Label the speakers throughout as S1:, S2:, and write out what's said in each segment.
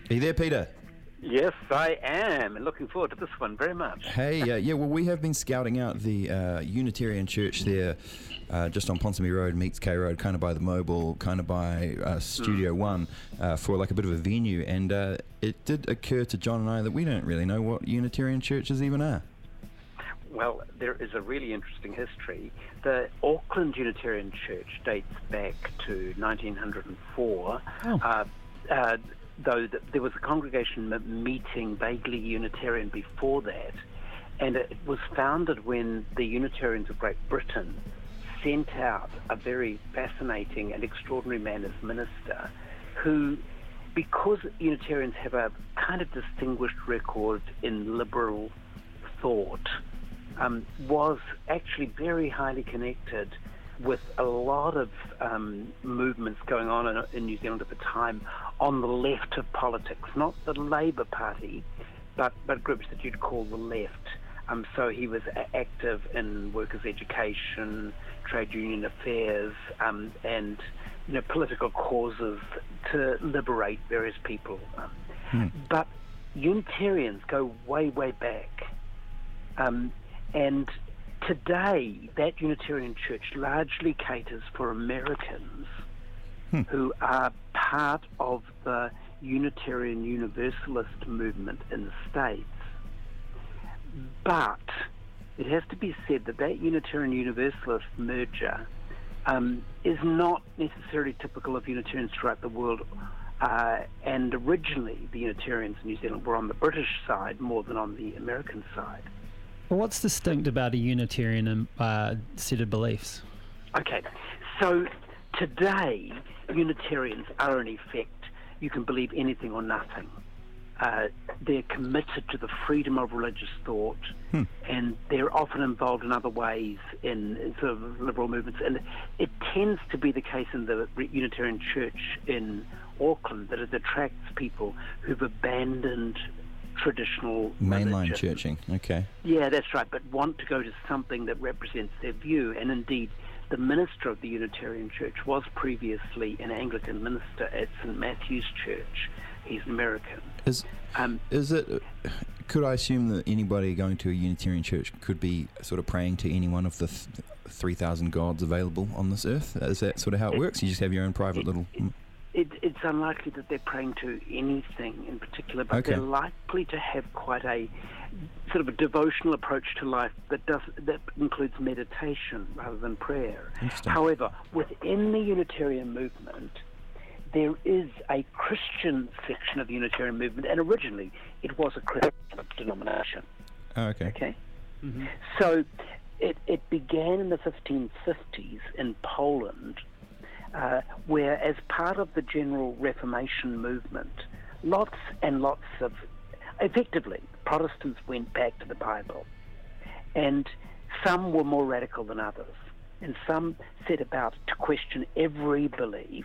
S1: Are you there, Peter?
S2: Yes, I am, and looking forward to this one very much.
S1: Hey, well, we have been scouting out the Unitarian Church there, just on Ponsonby Road, Meeks K Road, kind of by the Mobile, kind of by Studio One, for like a bit of a venue, and it did occur to John and I that we don't really know what Unitarian churches even are.
S2: Well, there is a really interesting history. The Auckland Unitarian Church dates back to 1904. Though there was a congregation meeting vaguely Unitarian before that, and it was founded when the Unitarians of Great Britain sent out a very fascinating and extraordinary man as minister who, because Unitarians have a kind of distinguished record in liberal thought, was actually very highly connected with a lot of movements going on in New Zealand at the time on the left of politics, not the Labour Party, but groups that you'd call the left. So he was active in workers' education, trade union affairs, and political causes to liberate various people. But Unitarians go way, way back. And today, that Unitarian Church largely caters for Americans who are part of the Unitarian Universalist movement in the States. But it has to be said that that Unitarian Universalist merger is not necessarily typical of Unitarians throughout the world. And originally, the Unitarians in New Zealand were on the British side more than on the American side.
S3: Well, what's distinct about a Unitarian set of beliefs?
S2: Okay, so today, Unitarians are in effect, you can believe anything or nothing. They're committed to the freedom of religious thought, and they're often involved in other ways in sort of liberal movements. And it tends to be the case in the Unitarian Church in Auckland that it attracts people who've abandoned traditional
S1: mainline
S2: religion.
S1: churching. Okay.
S2: Yeah, that's right, but want to go to something that represents their view. And indeed, the minister of the Unitarian Church was previously an Anglican minister at St. Matthew's Church. He's an American.
S1: Is it? Could I assume that anybody going to a Unitarian church could be sort of praying to any one of the 3,000 gods available on this earth? Is that sort of how it works? You just have your own private little...
S2: It's unlikely that they're praying to anything in particular, but they're likely to have quite a sort of a devotional approach to life that includes meditation rather than prayer. However, within the Unitarian movement, there is a Christian section of the Unitarian movement, and originally it was a Christian denomination.
S1: Oh, okay.
S2: Okay? Mm-hmm. So it began in the 1550s in Poland, where as part of the general Reformation movement, lots and lots of, effectively, Protestants went back to the Bible. And some were more radical than others. And some set about to question every belief.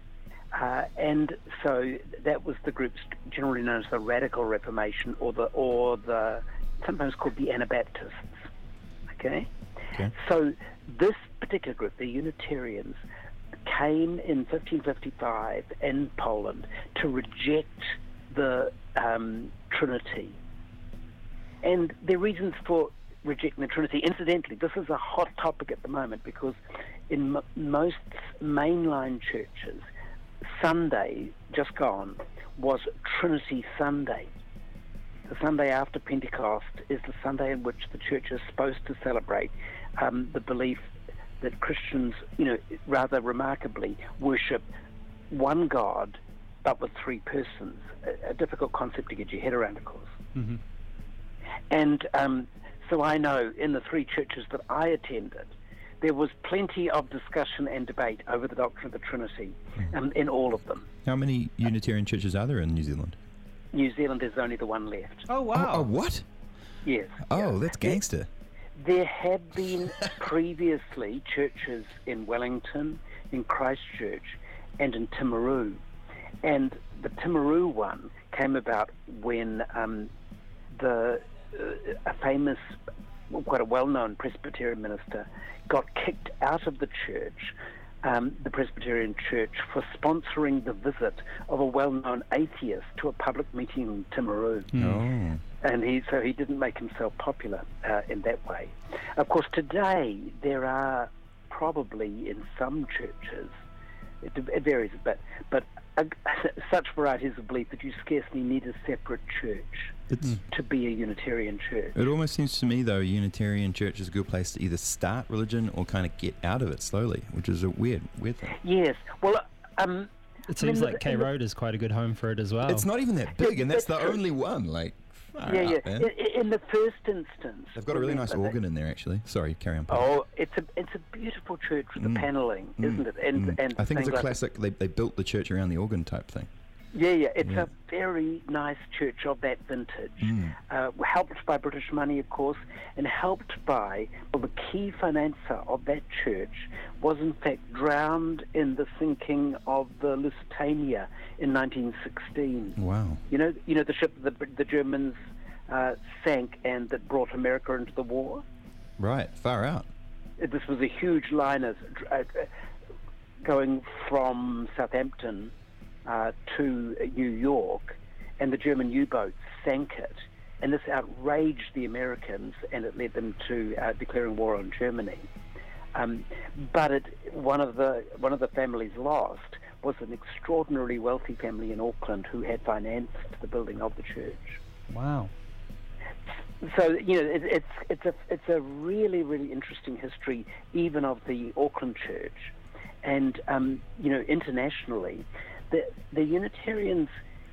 S2: And so that was the groups generally known as the Radical Reformation or the sometimes called the Anabaptists. Okay? So this particular group, the Unitarians, came in 1555 in Poland to reject the Trinity. And their reasons for rejecting the Trinity, incidentally, this is a hot topic at the moment because in most mainline churches, Sunday, just gone, was Trinity Sunday. The Sunday after Pentecost is the Sunday in which the church is supposed to celebrate the belief that Christians, rather remarkably, worship one God, but with three persons. A difficult concept to get your head around, of course. Mm-hmm. And so I know in the three churches that I attended, there was plenty of discussion and debate over the doctrine of the Trinity in all of them.
S1: How many Unitarian churches are there in New Zealand?
S2: New Zealand is only the one left.
S3: Oh, wow.
S1: Oh, what?
S2: Yes.
S1: Oh, that's gangster.
S2: There have been previously churches in Wellington, in Christchurch, and in Timaru. And the Timaru one came about when a famous, quite a well-known Presbyterian minister got kicked out of the church the Presbyterian Church for sponsoring the visit of a well-known atheist to a public meeting in Timaru.
S1: Oh.
S2: And he didn't make himself popular in that way. Of course, today there are probably in some churches, it varies a bit, but such varieties of belief that you scarcely need a separate church to be a Unitarian church.
S1: It almost seems to me, though, a Unitarian church is a good place to either start religion or kind of get out of it slowly, which is a weird thing.
S2: Yes. Well,
S3: it seems like K Road is quite a good home for it as well.
S1: It's not even that big, and that's the
S2: true.
S1: only one. Like,
S2: Yeah. In the first instance,
S1: they've got a really nice organ in there, actually. Sorry, carry on.
S2: Oh, it's a beautiful church with the panelling, isn't it? And
S1: I think it's a
S2: like-
S1: classic. They built the church around the organ type thing.
S2: Yeah. It's a very nice church of that vintage. Helped by British money, of course, and helped by, well, the key financer of that church was in fact drowned in the sinking of the Lusitania in 1916.
S1: Wow.
S2: You know the ship that the Germans sank and that brought America into the war?
S1: Right, far out.
S2: This was a huge liner going from Southampton to New York, and the German U-boats sank it, and this outraged the Americans, and it led them to declaring war on Germany. But one of the families lost was an extraordinarily wealthy family in Auckland who had financed the building of the church.
S3: Wow.
S2: So it's a really, really interesting history, even of the Auckland church, and internationally, the Unitarians,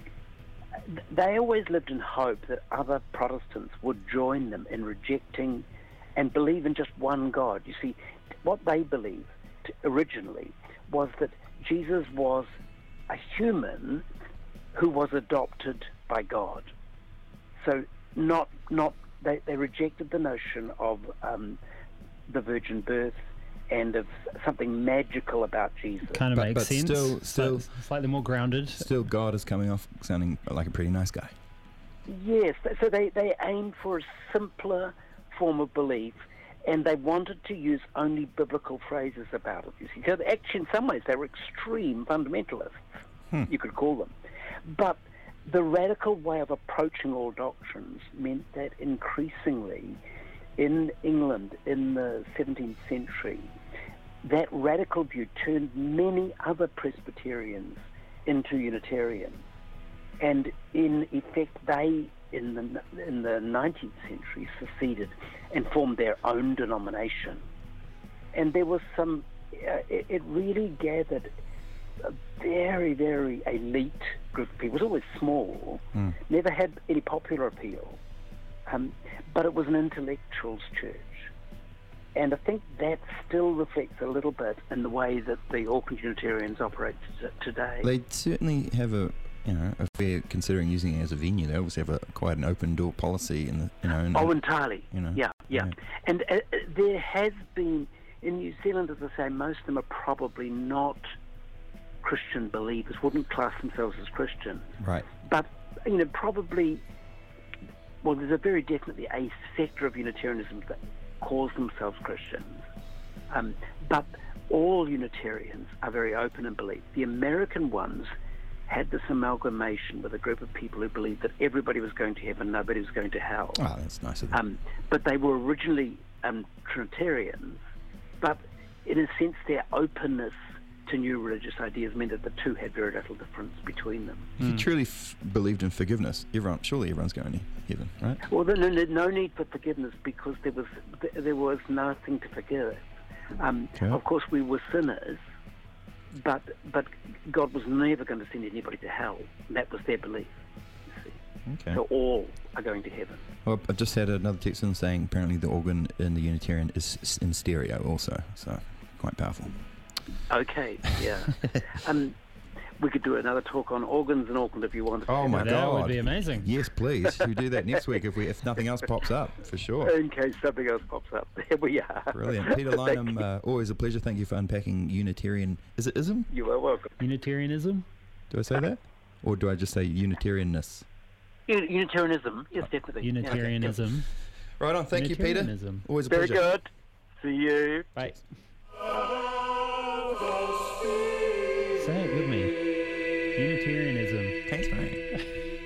S2: they always lived in hope that other Protestants would join them in rejecting and believe in just one God. You see, what they believed originally was that Jesus was a human who was adopted by God. So they rejected the notion of the virgin birth and of something magical about Jesus.
S3: Kind of makes sense.
S1: Still,
S3: slightly more grounded.
S1: Still, God is coming off sounding like a pretty nice guy.
S2: Yes, so they aimed for a simpler form of belief, and they wanted to use only biblical phrases about it. You see, so actually, in some ways, they were extreme fundamentalists. You could call them, but the radical way of approaching all doctrines meant that increasingly in England in the 17th century, that radical view turned many other Presbyterians into Unitarians. And in effect, they, in the 19th century, seceded and formed their own denomination. And there was some, it really gathered a very, very elite group of people. It was always small, never had any popular appeal, but it was an intellectuals church. And I think that still reflects a little bit in the way that the Auckland Unitarians operate today.
S1: They certainly have a fair, considering using it as a venue, they obviously have quite an open door policy in the,
S2: entirely. Yeah. And there has been, in New Zealand, as I say, most of them are probably not Christian believers, wouldn't class themselves as Christian.
S1: Right.
S2: But, probably, well, there's a very definitely a sector of Unitarianism that calls themselves Christians. But all Unitarians are very open in belief. The American ones had this amalgamation with a group of people who believed that everybody was going to heaven, nobody was going to hell.
S1: Oh, that's nice of them.
S2: But they were originally Trinitarians, but in a sense their openness to new religious ideas meant that the two had very little difference between them.
S1: If you truly believed in forgiveness, surely everyone's going to heaven, right?
S2: Well, no need for forgiveness because there was nothing to forgive. Of course, we were sinners, but God was never going to send anybody to hell. That was their belief. You see.
S1: Okay.
S2: So all are going to heaven.
S1: Well, I've just had another text in saying apparently the organ in the Unitarian is in stereo also, so quite powerful.
S2: Okay, yeah. We could do another talk on organs in Auckland if you wanted to.
S1: Oh my God,
S3: that would be amazing.
S1: Yes, please. We do that next week if nothing else pops up, for sure.
S2: In case something else pops up, there we are.
S1: Brilliant, Peter Lynham. Always a pleasure. Thank you for unpacking Unitarian. Is it ism?
S2: You are welcome.
S3: Unitarianism.
S1: Do I say that, or do I just say Unitarianness?
S2: Unitarianism, yes, definitely.
S3: Unitarianism.
S2: Yeah.
S1: Right on. Thank you, Peter.
S3: Unitarianism.
S1: Always a
S2: Very
S1: pleasure.
S2: good. See you.
S3: Bye. Say it with me. Unitarianism.
S1: Thanks, mate.